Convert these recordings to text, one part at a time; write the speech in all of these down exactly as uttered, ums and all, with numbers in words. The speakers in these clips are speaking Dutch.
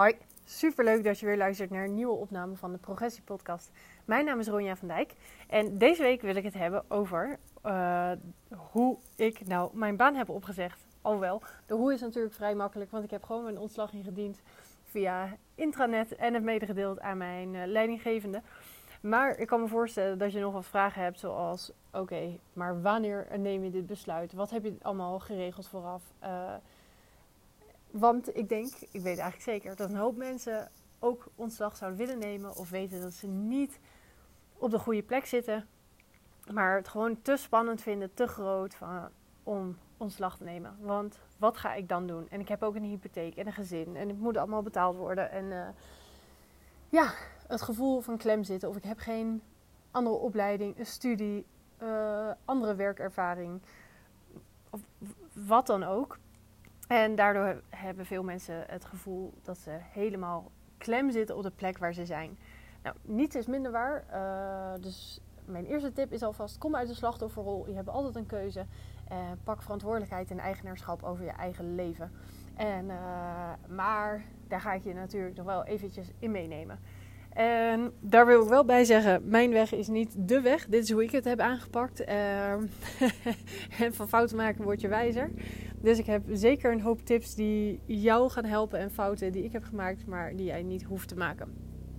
Hoi, superleuk dat je weer luistert naar een nieuwe opname van de Progressie Podcast. Mijn naam is Ronja van Dijk en deze week wil ik het hebben over uh, hoe ik nou mijn baan heb opgezegd. Alhoewel, de hoe is natuurlijk vrij makkelijk, want ik heb gewoon mijn ontslag ingediend via intranet en het medegedeeld aan mijn uh, leidinggevende. Maar ik kan me voorstellen dat je nog wat vragen hebt zoals, oké, okay, maar wanneer neem je dit besluit? Wat heb je allemaal geregeld vooraf? Uh, Want ik denk, ik weet eigenlijk zeker, dat een hoop mensen ook ontslag zouden willen nemen of weten dat ze niet op de goede plek zitten, maar het gewoon te spannend vinden, te groot van, om ontslag te nemen. Want wat ga ik dan doen? En ik heb ook een hypotheek en een gezin en het moet allemaal betaald worden. En uh, ja, het gevoel van klem zitten of ik heb geen andere opleiding, een studie, uh, andere werkervaring of wat dan ook. En daardoor hebben veel mensen het gevoel dat ze helemaal klem zitten op de plek waar ze zijn. Nou, niets is minder waar. Uh, dus mijn eerste tip is alvast, kom uit de slachtofferrol. Je hebt altijd een keuze. Uh, pak verantwoordelijkheid en eigenaarschap over je eigen leven. En, uh, maar daar ga ik je natuurlijk nog wel eventjes in meenemen. En daar wil ik wel bij zeggen, mijn weg is niet de weg. Dit is hoe ik het heb aangepakt. Uh, en van fouten maken word je wijzer. Dus ik heb zeker een hoop tips die jou gaan helpen en fouten die ik heb gemaakt, maar die jij niet hoeft te maken.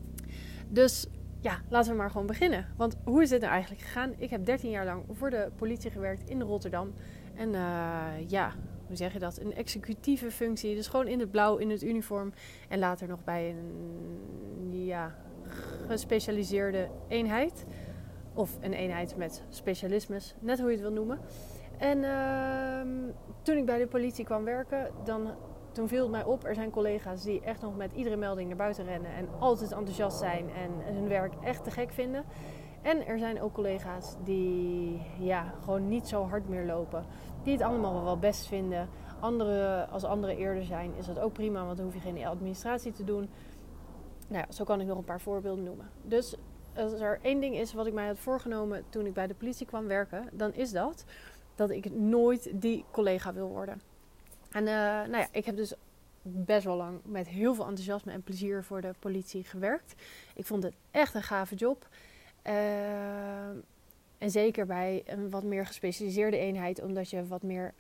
Dus ja, laten we maar gewoon beginnen. Want hoe is dit nou eigenlijk gegaan? Ik heb dertien jaar lang voor de politie gewerkt in Rotterdam. En uh, ja, hoe zeg je dat? Een executieve functie. Dus gewoon in het blauw, in het uniform. En later nog bij een ja, gespecialiseerde eenheid. Of een eenheid met specialismes, net hoe je het wil noemen. En uh, toen ik bij de politie kwam werken, dan, toen viel het mij op. Er zijn collega's die echt nog met iedere melding naar buiten rennen. En altijd enthousiast zijn en hun werk echt te gek vinden. En er zijn ook collega's die ja, gewoon niet zo hard meer lopen. Die het allemaal wel best vinden. Andere, als anderen eerder zijn is dat ook prima, want dan hoef je geen administratie te doen. Nou ja, zo kan ik nog een paar voorbeelden noemen. Dus als er één ding is wat ik mij had voorgenomen toen ik bij de politie kwam werken, dan is dat dat ik nooit die collega wil worden. En uh, nou ja, ik heb dus best wel lang met heel veel enthousiasme en plezier voor de politie gewerkt. Ik vond het echt een gave job. Uh, en zeker bij een wat meer gespecialiseerde eenheid, omdat je wat meer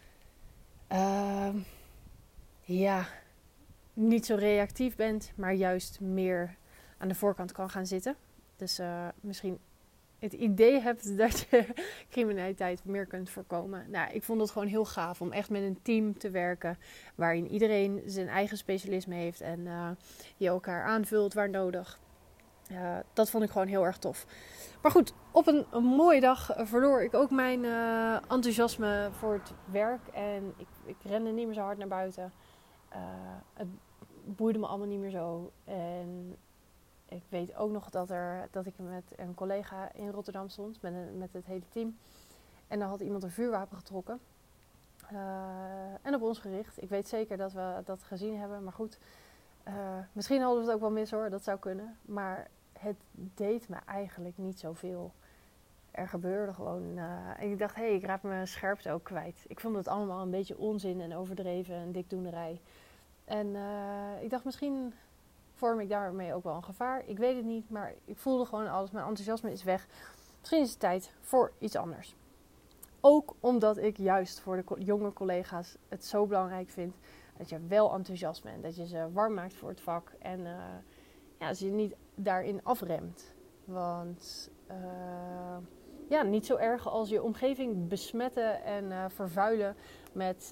uh, ja, niet zo reactief bent, maar juist meer aan de voorkant kan gaan zitten. Dus uh, misschien het idee hebt dat je criminaliteit meer kunt voorkomen. Nou, ik vond het gewoon heel gaaf om echt met een team te werken waarin iedereen zijn eigen specialisme heeft en uh, je elkaar aanvult waar nodig. Uh, dat vond ik gewoon heel erg tof. Maar goed, op een, een mooie dag verloor ik ook mijn uh, enthousiasme voor het werk. En ik, ik rende niet meer zo hard naar buiten. Uh, het boeide me allemaal niet meer zo. En ik weet ook nog dat, er, dat ik met een collega in Rotterdam stond, met, een, met het hele team. En dan had iemand een vuurwapen getrokken. Uh, en op ons gericht. Ik weet zeker dat we dat gezien hebben, maar goed. Uh, misschien hadden we het ook wel mis hoor, dat zou kunnen. Maar het deed me eigenlijk niet zoveel. Er gebeurde gewoon. Uh, en ik dacht, hé, hey, ik raak mijn scherpte ook kwijt. Ik vond het allemaal een beetje onzin en overdreven en dikdoenerij. En uh, ik dacht, misschien vorm ik daarmee ook wel een gevaar. Ik weet het niet, maar ik voelde gewoon alles. Mijn enthousiasme is weg. Misschien is het tijd voor iets anders. Ook omdat ik juist voor de jonge collega's het zo belangrijk vind dat je wel enthousiast bent. Dat je ze warm maakt voor het vak. En uh, ja, dat je niet daarin afremt. Want uh, ja, niet zo erg als je omgeving besmetten en uh, vervuilen met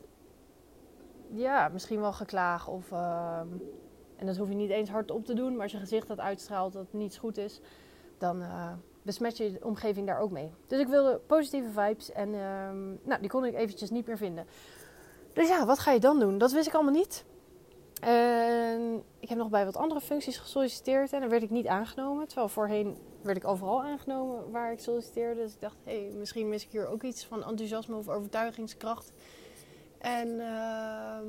ja, misschien wel geklaag of Uh, en dat hoef je niet eens hardop te doen, maar als je gezicht dat uitstraalt dat niets goed is, dan uh, besmet je de omgeving daar ook mee. Dus ik wilde positieve vibes en uh, nou, die kon ik eventjes niet meer vinden. Dus ja, wat ga je dan doen? Dat wist ik allemaal niet. En ik heb nog bij wat andere functies gesolliciteerd en dan werd ik niet aangenomen. Terwijl voorheen werd ik overal aangenomen waar ik solliciteerde. Dus ik dacht, hé, hey, misschien mis ik hier ook iets van enthousiasme of overtuigingskracht. En Uh,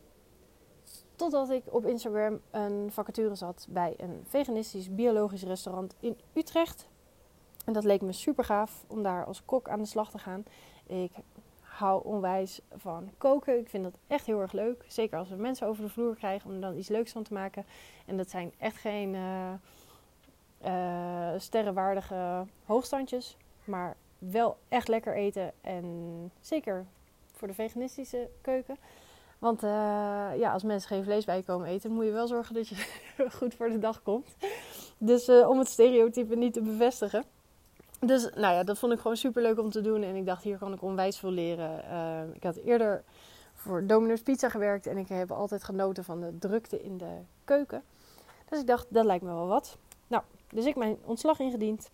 Totdat ik op Instagram een vacature zat bij een veganistisch biologisch restaurant in Utrecht. En dat leek me super gaaf om daar als kok aan de slag te gaan. Ik hou onwijs van koken. Ik vind dat echt heel erg leuk. Zeker als we mensen over de vloer krijgen om er dan iets leuks van te maken. En dat zijn echt geen uh, uh, sterrenwaardige hoogstandjes. Maar wel echt lekker eten. En zeker voor de veganistische keuken. Want uh, ja, als mensen geen vlees bij je komen eten, moet je wel zorgen dat je goed voor de dag komt. Dus uh, om het stereotype niet te bevestigen. Dus nou ja, dat vond ik gewoon super leuk om te doen. En ik dacht, hier kan ik onwijs veel leren. Uh, ik had eerder voor Domino's Pizza gewerkt. En ik heb altijd genoten van de drukte in de keuken. Dus ik dacht, dat lijkt me wel wat. Nou, dus ik mijn ontslag ingediend.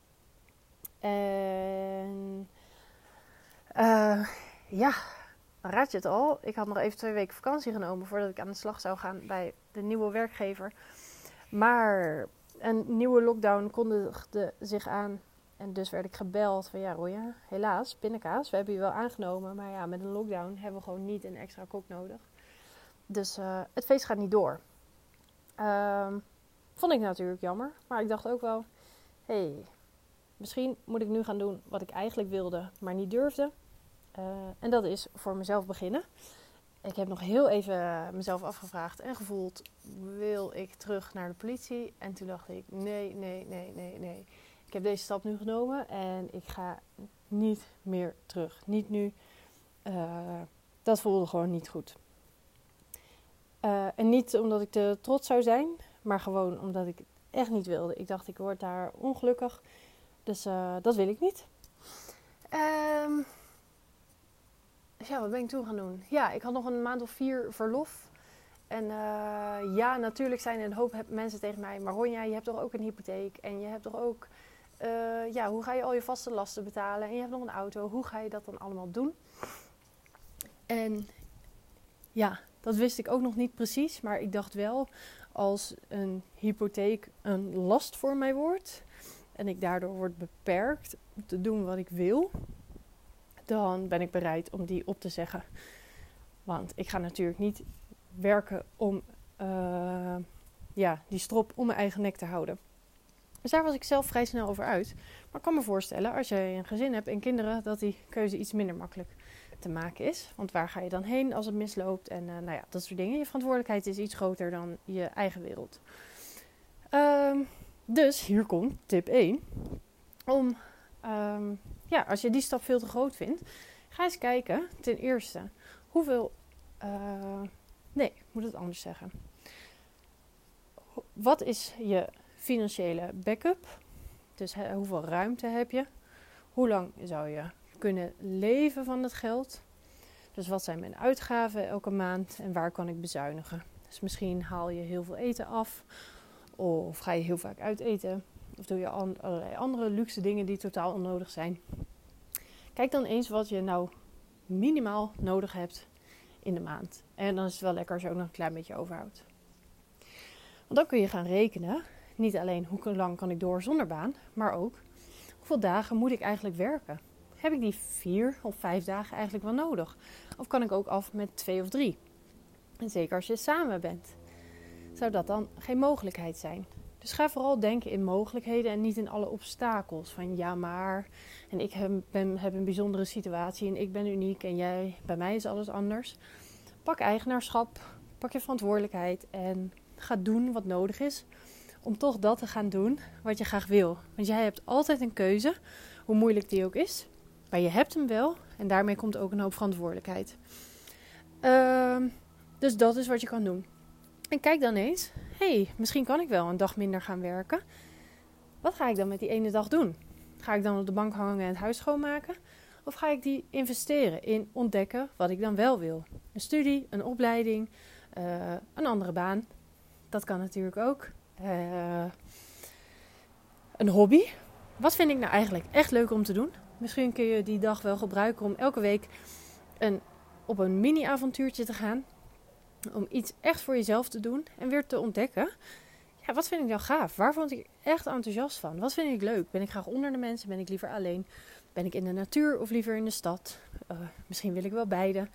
En uh, ja, raad je het al. Ik had nog even twee weken vakantie genomen voordat ik aan de slag zou gaan bij de nieuwe werkgever. Maar een nieuwe lockdown kondigde zich aan. En dus werd ik gebeld van ja Roya, helaas, pindakaas, we hebben je wel aangenomen. Maar ja, met een lockdown hebben we gewoon niet een extra kok nodig. Dus uh, het feest gaat niet door. Uh, vond ik natuurlijk jammer. Maar ik dacht ook wel, hé, hey, misschien moet ik nu gaan doen wat ik eigenlijk wilde, maar niet durfde. Uh, en dat is voor mezelf beginnen. Ik heb nog heel even mezelf afgevraagd en gevoeld, wil ik terug naar de politie? En toen dacht ik, nee, nee, nee, nee, nee. Ik heb deze stap nu genomen en ik ga niet meer terug. Niet nu. Uh, dat voelde gewoon niet goed. Uh, en niet omdat ik te trots zou zijn, maar gewoon omdat ik het echt niet wilde. Ik dacht, ik word daar ongelukkig. Dus uh, dat wil ik niet. Um, dus ja, wat ben ik toen gaan doen? Ja, ik had nog een maand of vier verlof. En uh, ja, natuurlijk zijn er een hoop mensen tegen mij. Maar Ronja, je hebt toch ook een hypotheek en je hebt toch ook... Uh, ja, hoe ga je al je vaste lasten betalen? En je hebt nog een auto. Hoe ga je dat dan allemaal doen? En ja, dat wist ik ook nog niet precies. Maar ik dacht wel, als een hypotheek een last voor mij wordt... en ik daardoor word beperkt om te doen wat ik wil... dan ben ik bereid om die op te zeggen. Want ik ga natuurlijk niet werken om uh, ja, die strop om mijn eigen nek te houden. Dus daar was ik zelf vrij snel over uit. Maar ik kan me voorstellen, als je een gezin hebt en kinderen, dat die keuze iets minder makkelijk te maken is. Want waar ga je dan heen als het misloopt? En uh, nou ja, dat soort dingen. Je verantwoordelijkheid is iets groter dan je eigen wereld. Um, dus hier komt tip één. Om, um, ja, als je die stap veel te groot vindt, ga eens kijken, ten eerste, hoeveel... Uh, nee, ik moet het anders zeggen. Wat is je financiële backup? Dus he, hoeveel ruimte heb je? Hoe lang zou je kunnen leven van het geld? Dus wat zijn mijn uitgaven elke maand en waar kan ik bezuinigen? Dus misschien haal je heel veel eten af of ga je heel vaak uit eten of doe je allerlei andere luxe dingen die totaal onnodig zijn. Kijk dan eens wat je nou minimaal nodig hebt in de maand. En dan is het wel lekker als je ook nog een klein beetje overhoudt. Want dan kun je gaan rekenen. Niet alleen hoe lang kan ik door zonder baan, maar ook hoeveel dagen moet ik eigenlijk werken? Heb ik die vier of vijf dagen eigenlijk wel nodig? Of kan ik ook af met twee of drie? En zeker als je samen bent. Zou dat dan geen mogelijkheid zijn? Dus ga vooral denken in mogelijkheden en niet in alle obstakels. Van ja maar, en ik heb, ben, heb een bijzondere situatie en ik ben uniek en jij, bij mij is alles anders. Pak eigenaarschap, pak je verantwoordelijkheid en ga doen wat nodig is. Om toch dat te gaan doen wat je graag wil. Want jij hebt altijd een keuze, hoe moeilijk die ook is. Maar je hebt hem wel en daarmee komt ook een hoop verantwoordelijkheid. Uh, dus dat is wat je kan doen. En kijk dan eens, hé, hey, misschien kan ik wel een dag minder gaan werken. Wat ga ik dan met die ene dag doen? Ga ik dan op de bank hangen en het huis schoonmaken? Of ga ik die investeren in ontdekken wat ik dan wel wil? Een studie, een opleiding, uh, een andere baan. Dat kan natuurlijk ook. Uh, een hobby. Wat vind ik nou eigenlijk echt leuk om te doen? Misschien kun je die dag wel gebruiken om elke week een, op een mini-avontuurtje te gaan. Om iets echt voor jezelf te doen en weer te ontdekken. Ja, wat vind ik nou gaaf? Waar word ik echt enthousiast van? Wat vind ik leuk? Ben ik graag onder de mensen? Ben ik liever alleen? Ben ik in de natuur of liever in de stad? Uh, misschien wil ik wel beide.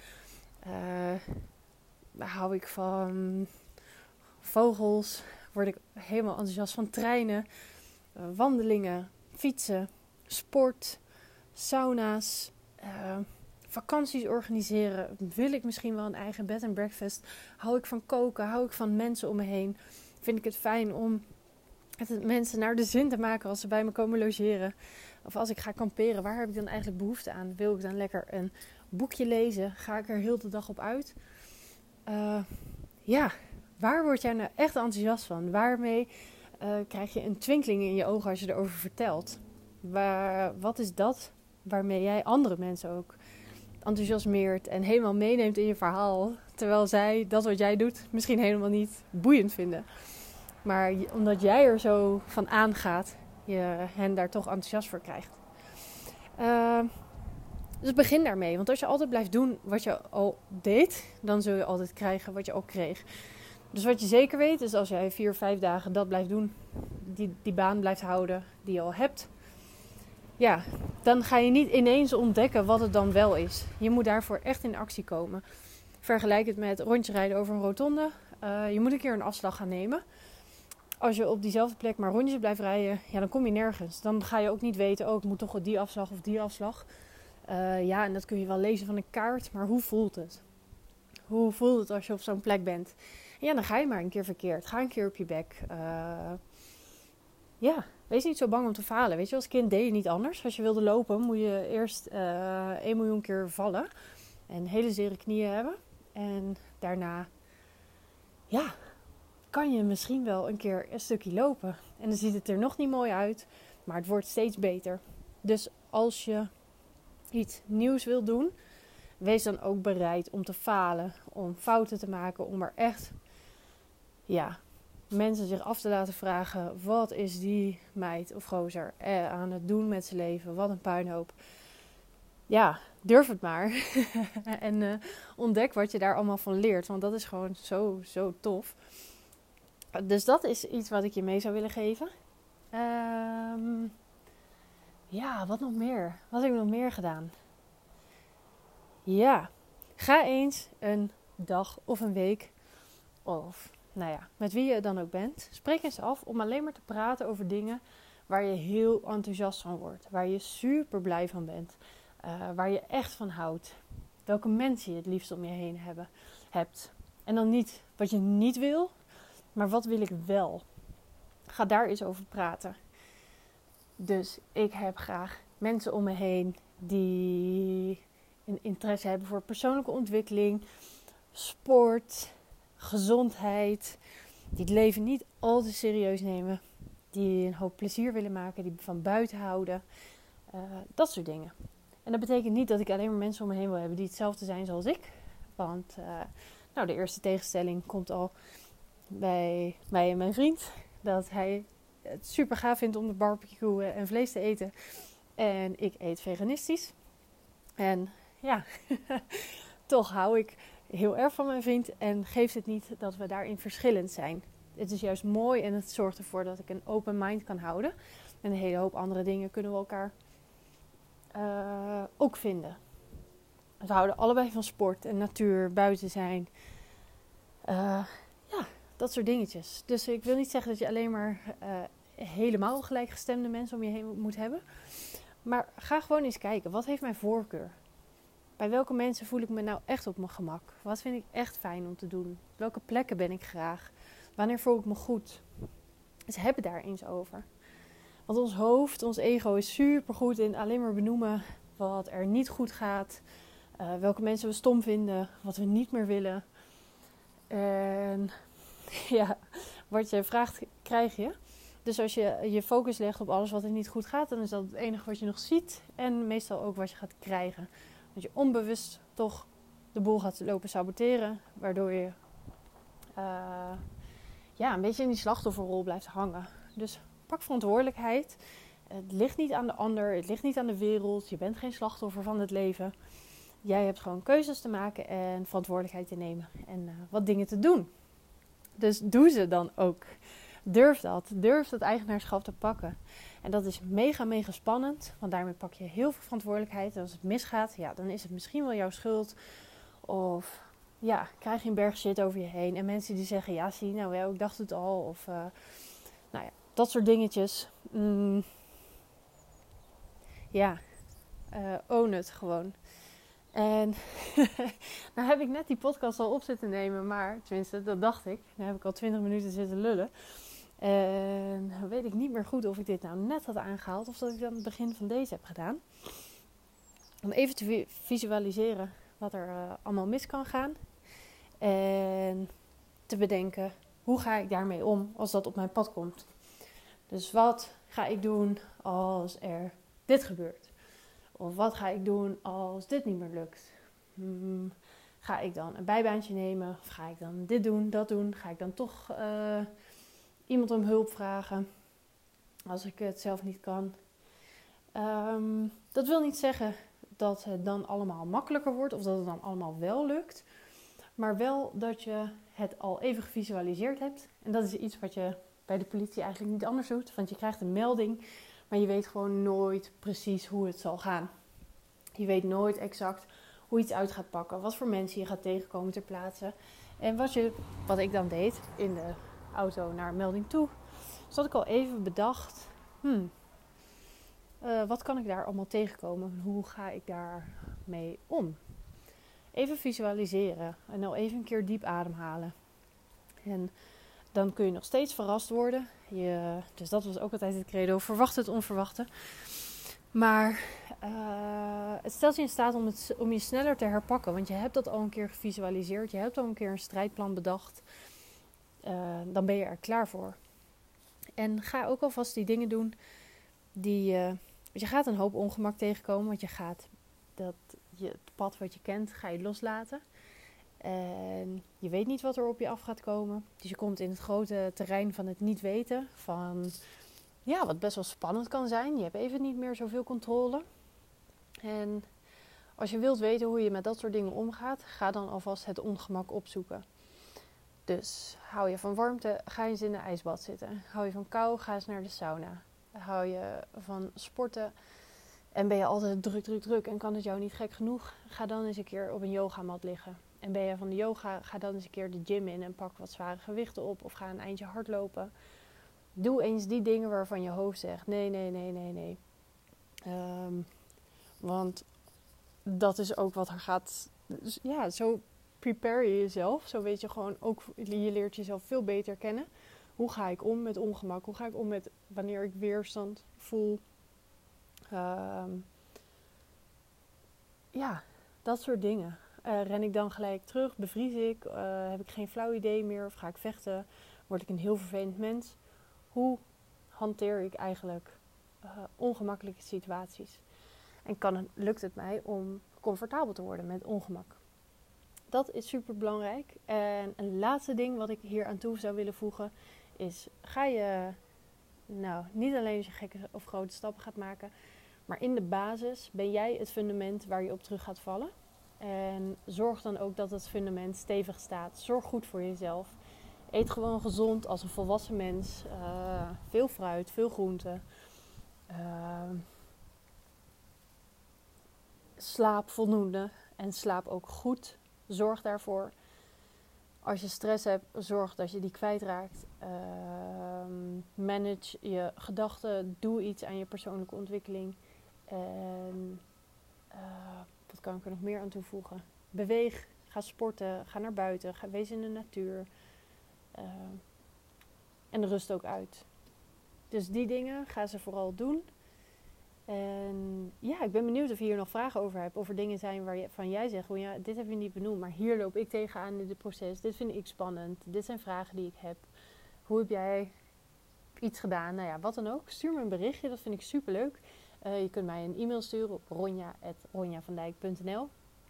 Uh, hou ik van vogels? Word ik helemaal enthousiast van treinen? Uh, wandelingen? Fietsen? Sport? Sauna's? Uh, vakanties organiseren? Wil ik misschien wel een eigen bed and breakfast? Hou ik van koken? Hou ik van mensen om me heen? Vind ik het fijn om het mensen naar de zin te maken als ze bij me komen logeren? Of als ik ga kamperen, waar heb ik dan eigenlijk behoefte aan? Wil ik dan lekker een boekje lezen? Ga ik er heel de dag op uit? Uh, ja, waar word jij nou echt enthousiast van? Waarmee uh, krijg je een twinkeling in je ogen als je erover vertelt? Waar, wat is dat waarmee jij andere mensen ook enthousiasmeert en helemaal meeneemt in je verhaal? Terwijl zij dat wat jij doet misschien helemaal niet boeiend vinden. Maar omdat jij er zo van aangaat, je hen daar toch enthousiast voor krijgt. Uh, dus begin daarmee. Want als je altijd blijft doen wat je al deed, dan zul je altijd krijgen wat je al kreeg. Dus wat je zeker weet is als jij vier, vijf dagen dat blijft doen, die, die baan blijft houden die je al hebt. Ja, dan ga je niet ineens ontdekken wat het dan wel is. Je moet daarvoor echt in actie komen. Vergelijk het met rondje rijden over een rotonde. Uh, je moet een keer een afslag gaan nemen. Als je op diezelfde plek maar rondjes blijft rijden, ja, dan kom je nergens. Dan ga je ook niet weten, oh, ik moet toch op die afslag of die afslag. Uh, ja, en dat kun je wel lezen van een kaart, maar hoe voelt het? Hoe voelt het als je op zo'n plek bent? En ja, dan ga je maar een keer verkeerd. Ga een keer op je bek. Uh, ja, wees niet zo bang om te falen. Weet je, als kind deed je niet anders. Als je wilde lopen, moet je eerst uh, één miljoen keer vallen. En hele zere knieën hebben. En daarna, ja, kan je misschien wel een keer een stukje lopen. En dan ziet het er nog niet mooi uit, maar het wordt steeds beter. Dus als je iets nieuws wil doen, wees dan ook bereid om te falen, om fouten te maken, om er echt, ja, mensen zich af te laten vragen, wat is die meid of gozer eh, aan het doen met zijn leven? Wat een puinhoop. Ja, durf het maar. en uh, ontdek wat je daar allemaal van leert, want dat is gewoon zo, zo tof. Dus dat is iets wat ik je mee zou willen geven. Um, ja, wat nog meer? Wat heb ik nog meer gedaan? Ja, ga eens een dag of een week of, nou ja, met wie je dan ook bent. Spreek eens af om alleen maar te praten over dingen waar je heel enthousiast van wordt. Waar je super blij van bent. Uh, waar je echt van houdt. Welke mensen je het liefst om je heen hebben, hebt. En dan niet wat je niet wil, maar wat wil ik wel? Ga daar eens over praten. Dus ik heb graag mensen om me heen die een interesse hebben voor persoonlijke ontwikkeling, sport, gezondheid. Die het leven niet al te serieus nemen. Die een hoop plezier willen maken, die van buiten houden. Uh, dat soort dingen. En dat betekent niet dat ik alleen maar mensen om me heen wil hebben die hetzelfde zijn zoals ik. Want uh, nou, de eerste tegenstelling komt al bij mij en mijn vriend. Dat hij het super gaaf vindt om de barbecue en vlees te eten. En ik eet veganistisch. En ja, toch hou ik heel erg van mijn vriend. En geeft het niet dat we daarin verschillend zijn. Het is juist mooi en het zorgt ervoor dat ik een open mind kan houden. En een hele hoop andere dingen kunnen we elkaar uh, ook vinden. We houden allebei van sport en natuur, buiten zijn. Uh, ja, dat soort dingetjes. Dus ik wil niet zeggen dat je alleen maar uh, helemaal gelijkgestemde mensen om je heen moet hebben. Maar ga gewoon eens kijken. Wat heeft mijn voorkeur? Bij welke mensen voel ik me nou echt op mijn gemak? Wat vind ik echt fijn om te doen? Welke plekken ben ik graag? Wanneer voel ik me goed? Dus heb het daar eens over. Want ons hoofd, ons ego is super goed in alleen maar benoemen wat er niet goed gaat. Uh, welke mensen we stom vinden. Wat we niet meer willen. En ja, wat je vraagt, krijg je. Dus als je je focus legt op alles wat er niet goed gaat, dan is dat het enige wat je nog ziet. En meestal ook wat je gaat krijgen. Dat je onbewust toch de boel gaat lopen saboteren. Waardoor je uh, ja, een beetje in die slachtofferrol blijft hangen. Dus pak verantwoordelijkheid. Het ligt niet aan de ander. Het ligt niet aan de wereld. Je bent geen slachtoffer van het leven. Jij hebt gewoon keuzes te maken en verantwoordelijkheid te nemen. En uh, wat dingen te doen. Dus doe ze dan ook. Durf dat. Durf dat eigenaarschap te pakken. En dat is mega, mega spannend. Want daarmee pak je heel veel verantwoordelijkheid. En als het misgaat, ja, dan is het misschien wel jouw schuld. Of ja, krijg je een berg shit over je heen. En mensen die zeggen, ja, zie, nou ja, ik dacht het al. Of uh, nou ja, dat soort dingetjes. Mm, ja, uh, own het gewoon. En nou heb ik net die podcast al op zitten nemen, maar tenminste, dat dacht ik. Nu heb ik al twintig minuten zitten lullen. En weet ik niet meer goed of ik dit nou net had aangehaald of dat ik dan het begin van deze heb gedaan. Om even te visualiseren wat er uh, allemaal mis kan gaan. En te bedenken, hoe ga ik daarmee om als dat op mijn pad komt? Dus wat ga ik doen als er dit gebeurt? Of wat ga ik doen als dit niet meer lukt? Hmm, ga ik dan een bijbaantje nemen? Of ga ik dan dit doen, dat doen? Ga ik dan toch uh, iemand om hulp vragen? Als ik het zelf niet kan. Um, dat wil niet zeggen dat het dan allemaal makkelijker wordt. Of dat het dan allemaal wel lukt. Maar wel dat je het al even gevisualiseerd hebt. En dat is iets wat je bij de politie eigenlijk niet anders doet. Want je krijgt een melding, maar je weet gewoon nooit precies hoe het zal gaan. Je weet nooit exact hoe iets uit gaat pakken. Wat voor mensen je gaat tegenkomen ter plaatse. En wat, je, wat ik dan deed in de auto naar een melding toe. Dus had ik al even bedacht. Hmm, uh, wat kan ik daar allemaal tegenkomen? Hoe ga ik daarmee om? Even visualiseren. En al even een keer diep ademhalen. En dan kun je nog steeds verrast worden. Je, dus dat was ook altijd het credo. Verwacht het onverwachte. Maar uh, het stelt je in staat om, het, om je sneller te herpakken. Want je hebt dat al een keer gevisualiseerd. Je hebt al een keer een strijdplan bedacht. Uh, dan ben je er klaar voor. En ga ook alvast die dingen doen die... Uh, je gaat een hoop ongemak tegenkomen. Want je gaat dat, je, het pad wat je kent, ga je loslaten. En je weet niet wat er op je af gaat komen. Dus je komt in het grote terrein van het niet weten. Van, ja, wat best wel spannend kan zijn. Je hebt even niet meer zoveel controle. En als je wilt weten hoe je met dat soort dingen omgaat, ga dan alvast het ongemak opzoeken. Dus hou je van warmte, ga eens in een ijsbad zitten. Hou je van kou, ga eens naar de sauna. Hou je van sporten en ben je altijd druk, druk, druk en kan het jou niet gek genoeg, ga dan eens een keer op een yogamat liggen. En ben je van de yoga, ga dan eens een keer de gym in en pak wat zware gewichten op. Of ga een eindje hardlopen. Doe eens die dingen waarvan je hoofd zegt, nee, nee, nee, nee, nee. Um, want dat is ook wat er gaat... Dus ja, zo prepare je jezelf. Zo weet je gewoon ook, je leert jezelf veel beter kennen. Hoe ga ik om met ongemak? Hoe ga ik om met wanneer ik weerstand voel? Um, ja, dat soort dingen. Uh, ren ik dan gelijk terug? Bevries ik? Uh, heb ik geen flauw idee meer? Of ga ik vechten? Word ik een heel vervelend mens? Hoe hanteer ik eigenlijk uh, ongemakkelijke situaties? En kan het, lukt het mij om comfortabel te worden met ongemak? Dat is super belangrijk. En een laatste ding wat ik hier aan toe zou willen voegen is: ga je nou niet alleen als je gekke of grote stappen gaat maken, maar in de basis ben jij het fundament waar je op terug gaat vallen. En zorg dan ook dat het fundament stevig staat. Zorg goed voor jezelf. Eet gewoon gezond als een volwassen mens. Uh, veel fruit, veel groente. Uh, slaap voldoende en slaap ook goed. Zorg daarvoor. Als je stress hebt, zorg dat je die kwijtraakt. Uh, manage je gedachten. Doe iets aan je persoonlijke ontwikkeling. En uh, wat kan ik er nog meer aan toevoegen? Beweeg, ga sporten, ga naar buiten, ga wees in de natuur. Uh, en rust ook uit. Dus die dingen, ga ze vooral doen. En ja, ik ben benieuwd of je hier nog vragen over hebt. Of er dingen zijn waarvan jij zegt, oh ja, dit heb je niet benoemd, maar hier loop ik tegenaan in dit proces. Dit vind ik spannend. Dit zijn vragen die ik heb. Hoe heb jij iets gedaan? Nou ja, wat dan ook. Stuur me een berichtje, dat vind ik superleuk. Uh, je kunt mij een e-mail sturen op ronja at ronjavandijk punt n l.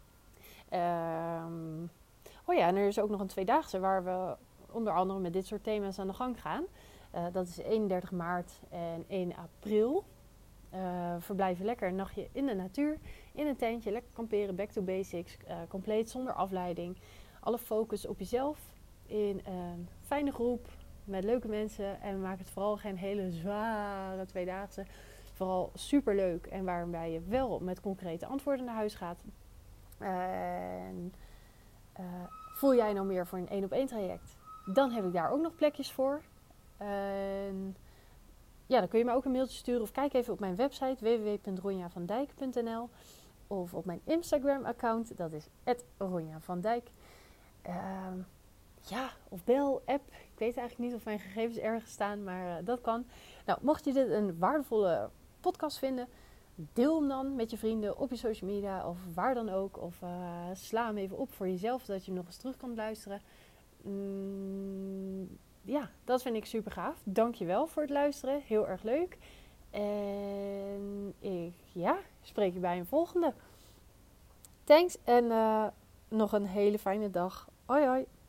Um, oh ja, en er is ook nog een tweedaagse waar we onder andere met dit soort thema's aan de gang gaan. Uh, dat is eenendertig maart en één april. Uh, verblijven lekker een nachtje in de natuur, in een tentje, lekker kamperen, back to basics, uh, compleet zonder afleiding. Alle focus op jezelf in een fijne groep met leuke mensen en maak het vooral geen hele zware tweedaagse. Vooral super leuk en waarbij je wel met concrete antwoorden naar huis gaat. En uh, voel jij nou meer voor een één op één traject? Dan heb ik daar ook nog plekjes voor. En ja, dan kun je me ook een mailtje sturen of kijk even op mijn website w w w punt ronjavandijk punt n l. of op mijn Instagram account. Dat is at ronja van dijk. Uh, ja, of bel, app. Ik weet eigenlijk niet of mijn gegevens ergens staan, maar uh, dat kan. Nou, mocht je dit een waardevolle podcast vinden, deel hem dan met je vrienden op je social media of waar dan ook. Of uh, sla hem even op voor jezelf, zodat je hem nog eens terug kan luisteren. Mm, ja, dat vind ik super gaaf. Dankjewel voor het luisteren. Heel erg leuk. En ik ja, spreek je bij een volgende. Thanks en uh, nog een hele fijne dag. Hoi hoi.